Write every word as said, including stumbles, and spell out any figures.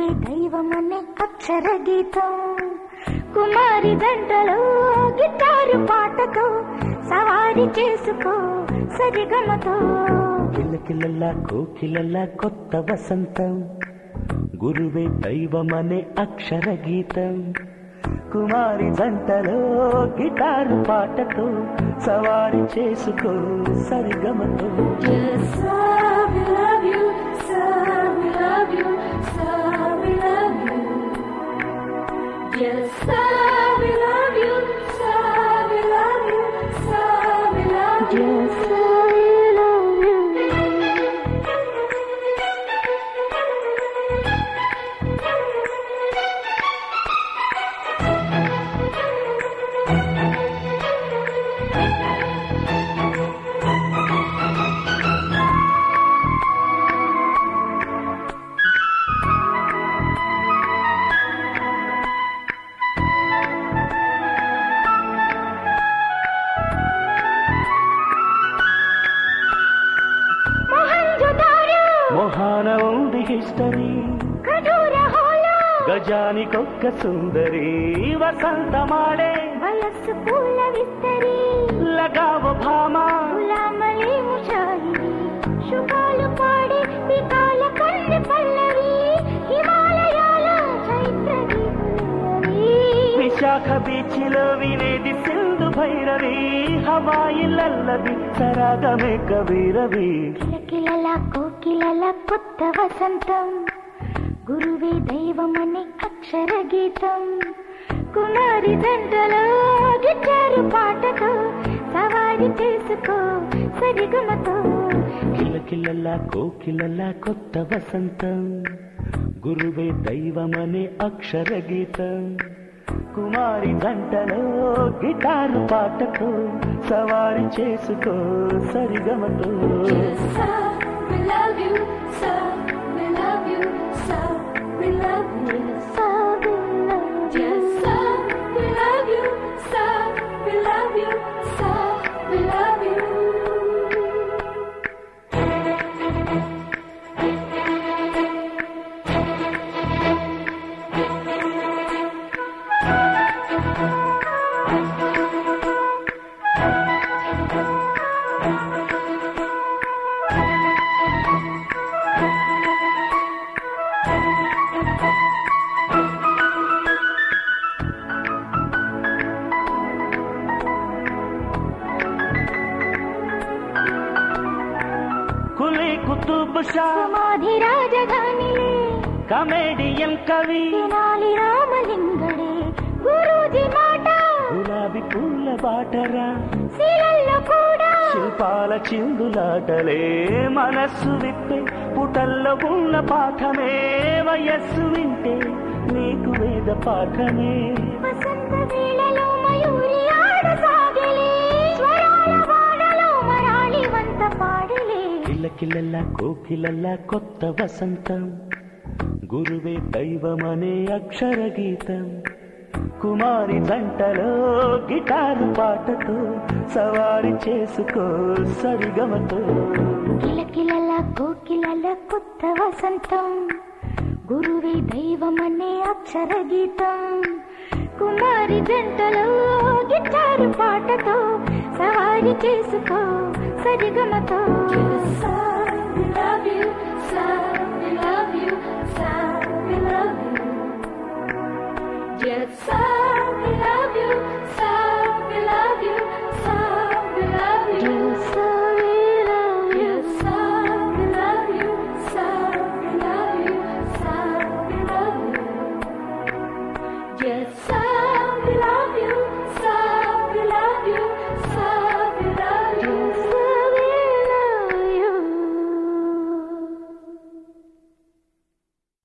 గురువే దైవమనే అక్షర గీతం కుమారి జంటలో గిటారు పాటతో సవారి చేసుకో సరిగమతో కిలకిలలా కోకిలలా కొత్త వసంతం గురువే దైవమనే అక్షర గీతం కుమారి జంటలో గిటారు పాటతో సవారి చేసుకో సరిగమతో Yes, sir, we love you, sir, we love you, sir, we love you. Yes, sir, we love you. మోహన ఉంది హిస్టరీ గజానికొక్క సుందరి వసంతమాడే వయస్సు పూల విస్తరి లగావ భామ గులామలి ముషాయిరి శుభాలు పాడే వికాల కన్నె పల్లవి హిమాలయాల చైత్ర గీతులవి విశాఖ బీచ్లో వినేది సింధు భైరవి హవాయిలల్లది సరాగమే కవిరవి కిలకిలల కోకిలల కొత్త వసంతం గురువే దైవమని అక్షర గీతం కుమారి జంటలో గిటారు పాటతో సవారి చేసుకో సరిగమతో కిలకిలల కోకిలల కొత్త వసంతం గురువే దైవమనే అక్షర గీతం కుమారి జంటలో గిటారు పాటతో సవారి చేసుకో సరిగమతో We love you, sir, we love you, sir, we love you, sir, we love you, sir, we love you, sir, we love you, sir, we love you. Quli Qutub Shah సమాధి రాజధానిలే కమేడియన్ కవి తెనాలి రామలింగడే గురూజీ మాట గులాబీ పూల బాటరా శీలల్లో కూడా శిల్పాల చిందులాటలే మనస్సు విప్పే పుటల్లో ఉన్న పాఠమే వయస్సు వింటే నీకు వేద పాఠమే వసంత వేళలో మయూరి ఆడసాగలే స్వరాల వాడలో మరాళి వంత పాడలే కిలకిలల కోకిలల కొత్త వసంతం గురువే దైవమనే అక్షర గీతం కుమారి జంటలో గిటారు పాటతో సవారి చేసుకో సరిగమతో కిలకిలల కోకిలల కొత్త వసంతం గురువే దైవమనే అక్షర గీతం కుమారి జంటలో గిటారు పాటతో సవారి చేసుకో సరిగమతో We love you, sir, we love you, sir, we love you. Yes, sir.